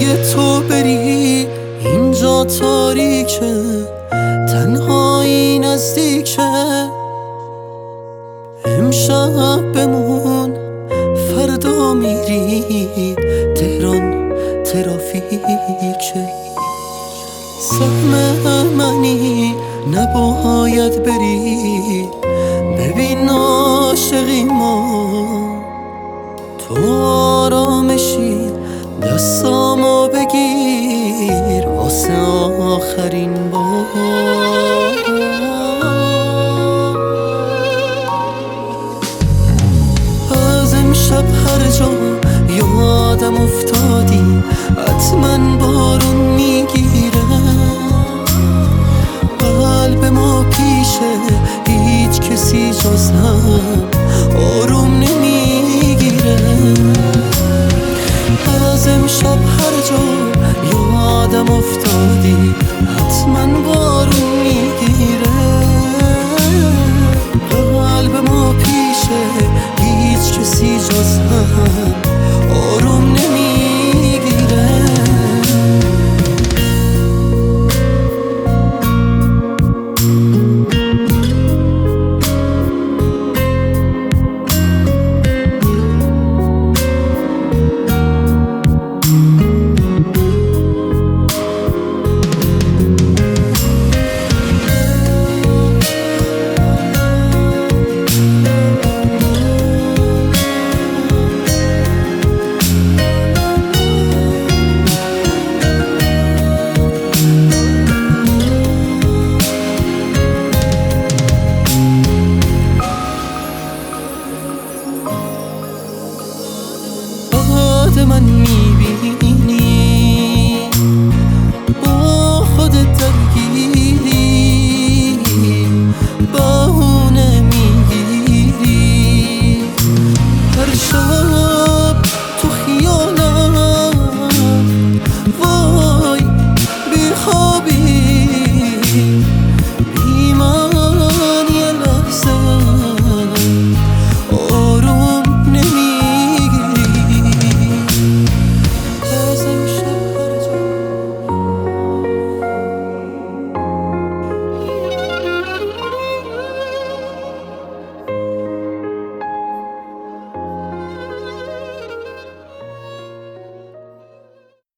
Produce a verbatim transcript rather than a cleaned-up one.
اگه تو بری اینجا تاریکه، تنهایی نزدیکه. امشب بمون فردا میری، تهران ترافیکه. سهم منی نباید بری، ببین عاشقی ما. تو آرامشی دستامو بگیر واسه آخرین بار. از امشب هر جا یادم افتادی، حتما بارون میگیره. قلب ما پیشه هیچ کسی جز هم آروم نمیگیره. از امشب هر جا یادم افتادی،